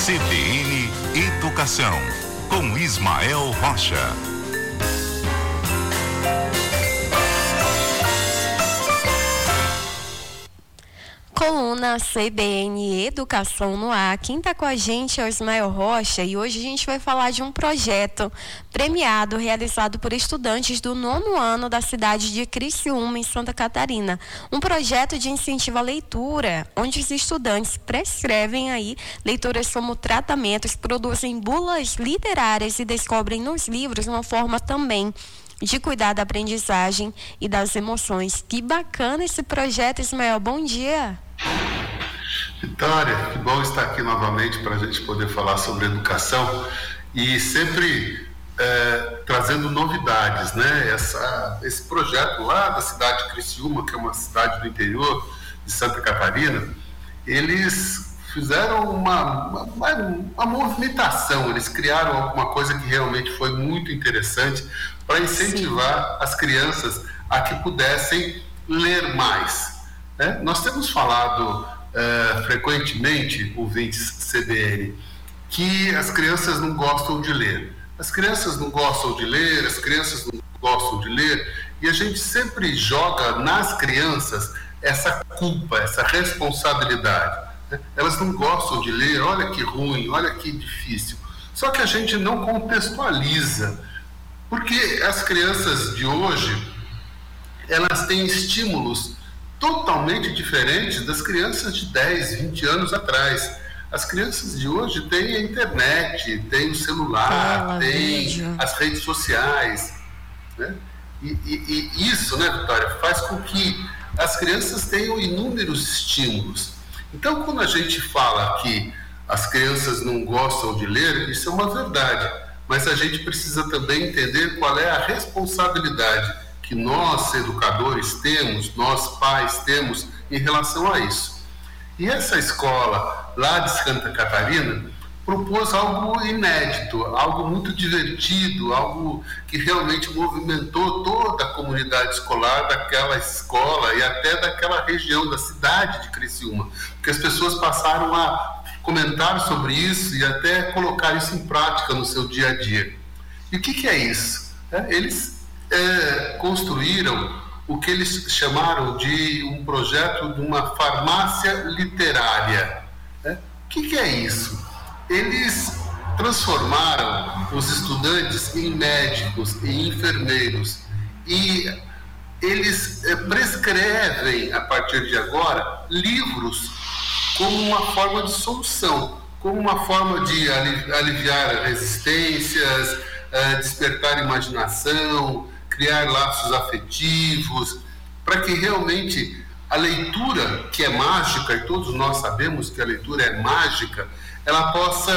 CBN Educação, com Ismael Rocha. Coluna CBN Educação no ar. Quem está com a gente é o Ismael Rocha e hoje a gente vai falar de um projeto premiado realizado por estudantes do 9º ano da cidade de Criciúma, em Santa Catarina. Um projeto de incentivo à leitura, onde os estudantes prescrevem aí leituras como tratamentos, produzem bulas literárias e descobrem nos livros uma forma também de cuidar da aprendizagem e das emoções. Que bacana esse projeto, Ismael. Bom dia. Vitória, que bom estar aqui novamente para a gente poder falar sobre educação e sempre trazendo novidades, né? Esse projeto lá da cidade de Criciúma, que é uma cidade do interior de Santa Catarina, eles fizeram uma movimentação, eles criaram alguma coisa que realmente foi muito interessante para incentivar as crianças a que pudessem ler mais. Nós temos falado frequentemente, ouvintes CBN, que as crianças não gostam de ler. As crianças não gostam de ler, as crianças não gostam de ler, e a gente sempre joga nas crianças essa culpa, essa responsabilidade. Elas não gostam de ler, olha que ruim, olha que difícil. Só que a gente não contextualiza, porque as crianças de hoje, elas têm estímulos totalmente diferentes das crianças de 10, 20 anos atrás. As crianças de hoje têm a internet, têm o celular, têm as redes sociais, né? E isso, né, Vitória, faz com que as crianças tenham inúmeros estímulos. Então, quando a gente fala que as crianças não gostam de ler, isso é uma verdade, mas a gente precisa também entender qual é a responsabilidade que nós, educadores, temos, nós, pais, temos em relação a isso. E essa escola lá de Santa Catarina propôs algo inédito, algo muito divertido, algo que realmente movimentou toda a comunidade escolar daquela escola e até daquela região da cidade de Criciúma, porque as pessoas passaram a comentar sobre isso e até colocar isso em prática no seu dia a dia. E o que é isso? Eles construíram o que eles chamaram de um projeto de uma farmácia literária. O que é isso? Eles transformaram os estudantes em médicos, em enfermeiros, e eles prescrevem, a partir de agora, livros como uma forma de solução, como uma forma de aliviar resistências, despertar imaginação, criar laços afetivos, para que realmente a leitura, que é mágica, e todos nós sabemos que a leitura é mágica, ela possa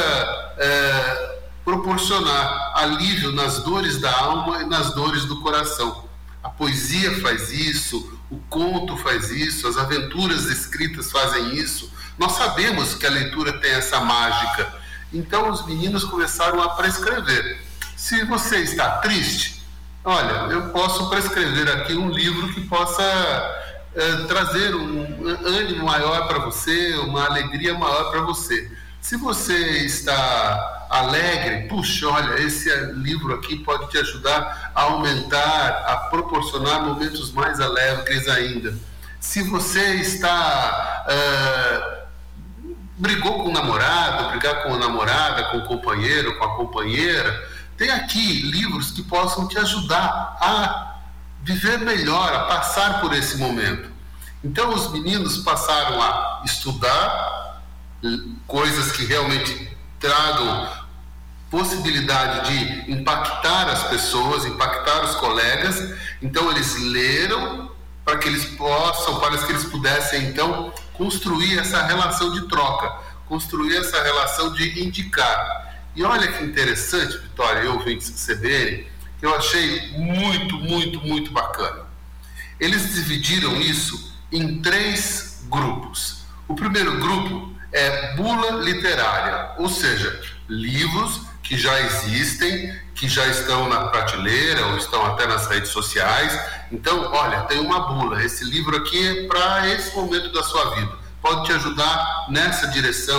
proporcionar alívio nas dores da alma e nas dores do coração. A poesia faz isso, o conto faz isso, as aventuras escritas fazem isso. Nós sabemos que a leitura tem essa mágica. Então os meninos começaram a prescrever. Se você está triste, olha, eu posso prescrever aqui um livro que possa trazer um ânimo maior para você, uma alegria maior para você. Se você está alegre, puxa, olha, esse livro aqui pode te ajudar a aumentar, a proporcionar momentos mais alegres ainda. Se você está brigou com o namorado, brigar com a namorada, com o companheiro, com a companheira, tem aqui livros que possam te ajudar a viver melhor, a passar por esse momento. Então os meninos passaram a estudar coisas que realmente tragam possibilidade de impactar as pessoas, impactar os colegas. Então eles leram para que eles pudessem então construir essa relação de troca, construir essa relação de indicar. E olha que interessante, Vitória e ouvintes do CBN, que eu achei muito, muito, muito bacana. Eles dividiram isso em 3 grupos. O primeiro grupo é bula literária, ou seja, livros que já existem, que já estão na prateleira ou estão até nas redes sociais. Então, olha, tem uma bula, esse livro aqui é para esse momento da sua vida. Pode te ajudar nessa direção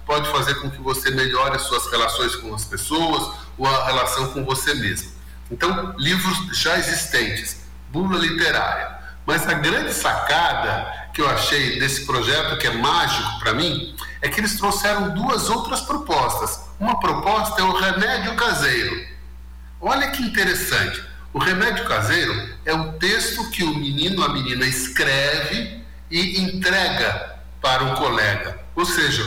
pode fazer com que você melhore as suas relações com as pessoas ou a relação com você mesmo. Então, livros já existentes, bula literária. Mas a grande sacada que eu achei desse projeto, que é mágico para mim, é que eles trouxeram 2 outras propostas. Uma proposta é o remédio caseiro. Olha que interessante. O remédio caseiro é um texto que o menino ou a menina escreve e entrega para um colega. Ou seja,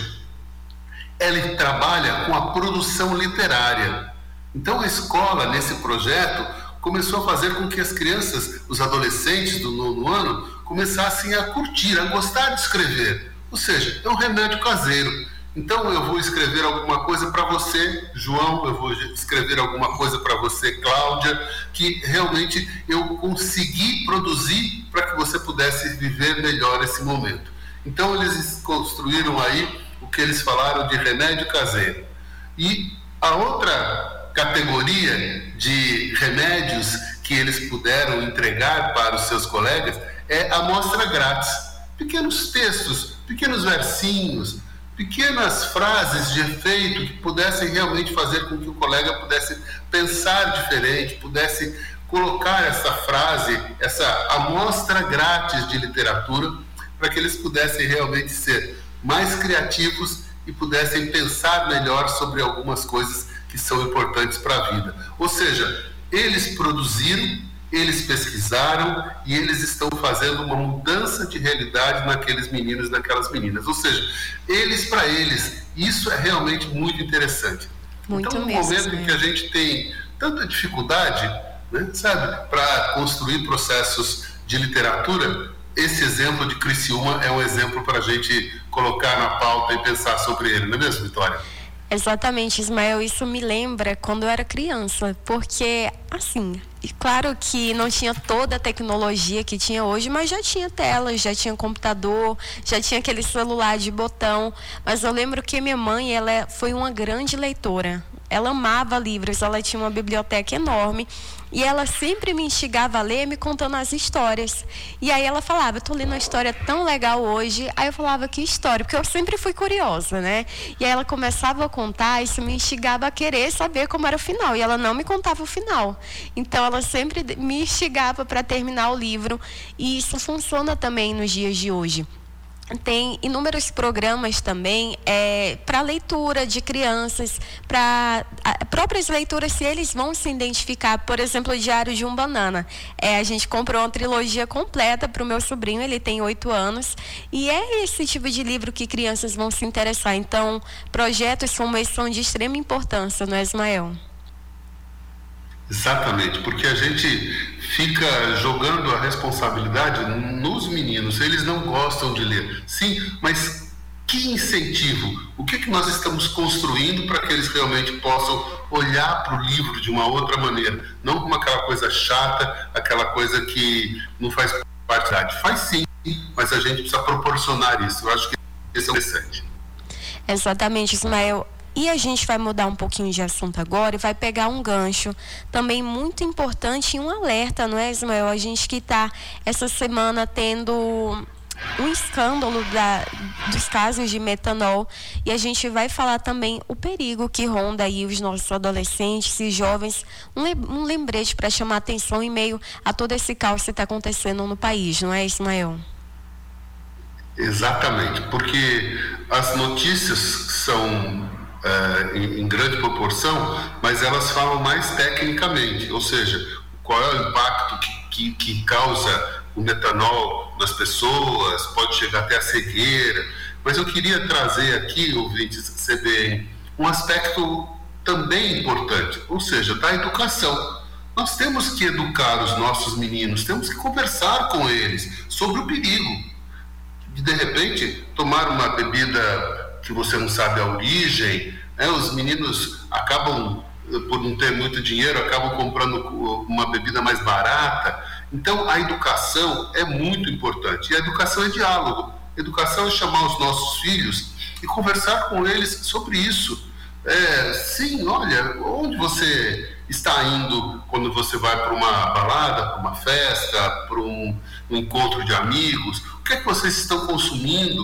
ele trabalha com a produção literária. Então a escola, nesse projeto, começou a fazer com que as crianças, os adolescentes do 9º ano, começassem a curtir, a gostar de escrever. Ou seja, é um remédio caseiro. Então eu vou escrever alguma coisa para você, João, eu vou escrever alguma coisa para você, Cláudia, que realmente eu consegui produzir para que você pudesse viver melhor esse momento. Então eles construíram aí o que eles falaram de remédio caseiro. E a outra categoria de remédios que eles puderam entregar para os seus colegas é a amostra grátis. Pequenos textos, pequenos versinhos, pequenas frases de efeito que pudessem realmente fazer com que o colega pudesse pensar diferente, pudesse colocar essa frase, essa amostra grátis de literatura, para que eles pudessem realmente ser mais criativos e pudessem pensar melhor sobre algumas coisas que são importantes para a vida. Ou seja, eles produziram, eles pesquisaram e eles estão fazendo uma mudança de realidade naqueles meninos e naquelas meninas. Ou seja, para eles, isso é realmente muito interessante. Muito então, no mesmo, momento em que a gente tem tanta dificuldade, né, sabe, para construir processos de literatura, esse exemplo de Criciúma é um exemplo para a gente colocar na pauta e pensar sobre ele, não é mesmo, Vitória? Exatamente, Ismael, isso me lembra quando eu era criança, porque, assim, claro que não tinha toda a tecnologia que tinha hoje, mas já tinha telas, já tinha computador, já tinha aquele celular de botão, mas eu lembro que minha mãe, ela foi uma grande leitora, ela amava livros, ela tinha uma biblioteca enorme, e ela sempre me instigava a ler, me contando as histórias. E aí ela falava, eu tô lendo uma história tão legal hoje. Aí eu falava, que história? Porque eu sempre fui curiosa, né? E aí ela começava a contar, isso me instigava a querer saber como era o final. E ela não me contava o final. Então ela sempre me instigava para terminar o livro. E isso funciona também nos dias de hoje. Tem inúmeros programas também para leitura de crianças, para próprias leituras, se eles vão se identificar. Por exemplo, o Diário de um Banana. A gente comprou uma trilogia completa para o meu sobrinho, ele tem 8 anos, e é esse tipo de livro que crianças vão se interessar. Então, projetos como esse são de extrema importância, não é, Ismael? Exatamente, porque a gente fica jogando a responsabilidade nos meninos. Eles não gostam de ler. Sim, mas que incentivo? O que nós estamos construindo para que eles realmente possam olhar para o livro de uma outra maneira? Não como aquela coisa chata, aquela coisa que não faz parte da idade. Faz sim, mas a gente precisa proporcionar isso. Eu acho que esse é o interessante. Exatamente, Ismael. E a gente vai mudar um pouquinho de assunto agora e vai pegar um gancho também muito importante e um alerta, não é, Ismael? A gente que está essa semana tendo um escândalo dos casos de metanol, e a gente vai falar também o perigo que ronda aí os nossos adolescentes e jovens, um lembrete para chamar atenção em meio a todo esse caos que está acontecendo no país, não é, Ismael? Exatamente, porque as notícias são em grande proporção, mas elas falam mais tecnicamente, ou seja, qual é o impacto que causa o metanol nas pessoas, pode chegar até a cegueira. Mas eu queria trazer aqui, ouvintes CBN, um aspecto também importante, ou seja, da educação. Nós temos que educar os nossos meninos, temos que conversar com eles sobre o perigo de repente tomar uma bebida que você não sabe a origem, né? Os meninos acabam, por não ter muito dinheiro, acabam comprando uma bebida mais barata. Então a educação é muito importante, e a educação é diálogo. Educação é chamar os nossos filhos e conversar com eles sobre isso. Sim, olha, onde você está indo quando você vai para uma balada, para uma festa, para um encontro de amigos? O que é que vocês estão consumindo?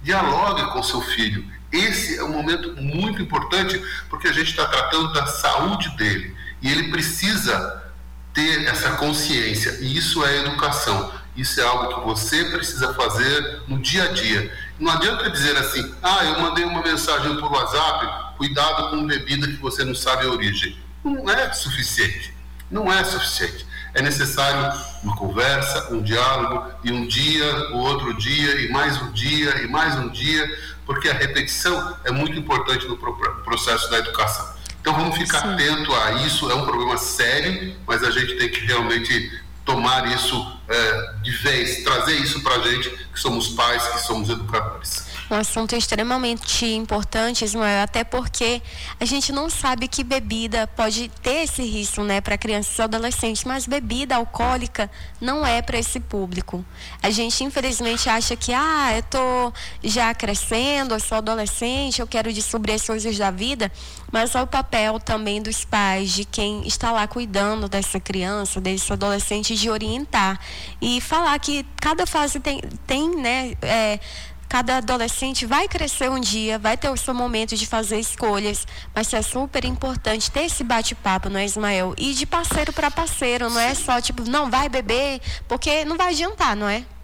Dialogue com seu filho. Esse é um momento muito importante, porque a gente está tratando da saúde dele e ele precisa ter essa consciência, e isso é educação. Isso é algo que você precisa fazer no dia a dia. Não adianta dizer assim, eu mandei uma mensagem por WhatsApp, cuidado com bebida que você não sabe a origem. Não é suficiente. Não é suficiente. É necessário uma conversa, um diálogo, e um dia, o outro dia, e mais um dia, e mais um dia, porque a repetição é muito importante no processo da educação. Então vamos ficar atento a isso, é um problema sério, mas a gente tem que realmente tomar isso de vez, trazer isso para a gente, que somos pais, que somos educadores. Um assunto extremamente importante, Ismael, até porque a gente não sabe que bebida pode ter esse risco, né, para crianças e adolescentes, mas bebida alcoólica não é para esse público. A gente infelizmente acha que eu tô já crescendo, eu sou adolescente, eu quero descobrir as coisas da vida, mas é o papel também dos pais, de quem está lá cuidando dessa criança, desse adolescente, de orientar e falar que cada fase tem né, cada adolescente vai crescer um dia, vai ter o seu momento de fazer escolhas, mas é super importante ter esse bate-papo, não é, Ismael? E de parceiro para parceiro, não é só tipo, não, vai beber, porque não vai adiantar, não é?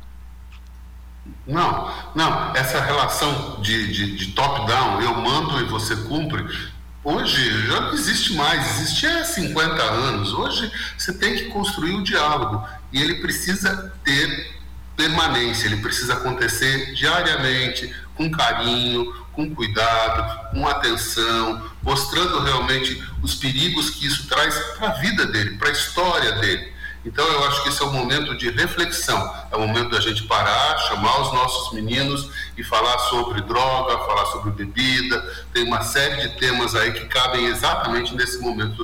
Não, essa relação de top-down, eu mando e você cumpre, hoje já não existe mais, existia há 50 anos, hoje você tem que construir o diálogo, e ele precisa ter permanência, ele precisa acontecer diariamente, com carinho, com cuidado, com atenção, mostrando realmente os perigos que isso traz para a vida dele, para a história dele. Então eu acho que esse é um momento de reflexão, é o momento da gente parar, chamar os nossos meninos e falar sobre droga, falar sobre bebida. Tem uma série de temas aí que cabem exatamente nesse momento,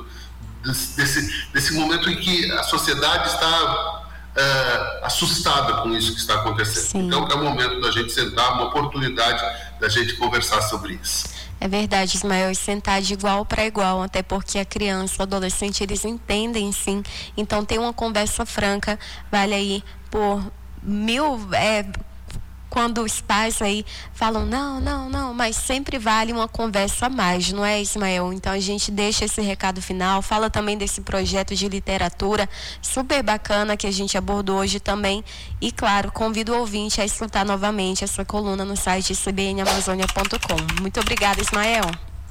desse momento em que a sociedade está assustada com isso que está acontecendo. Sim. Então é o momento da gente sentar, uma oportunidade da gente conversar sobre isso. É verdade, Ismael, e sentar de igual para igual, até porque a criança, o adolescente, eles entendem sim, então ter uma conversa franca vale aí por 1000, quando os pais aí falam não, mas sempre vale uma conversa a mais, não é, Ismael? Então a gente deixa esse recado final, fala também desse projeto de literatura super bacana que a gente abordou hoje também, e claro, convido o ouvinte a escutar novamente essa coluna no site cbnamazônia.com. Muito obrigada, Ismael.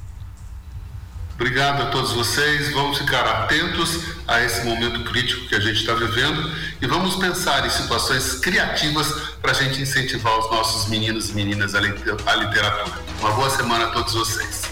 Obrigado a todos vocês, vamos ficar atentos a esse momento crítico que a gente está vivendo e vamos pensar em situações criativas para a gente incentivar os nossos meninos e meninas à literatura. Uma boa semana a todos vocês.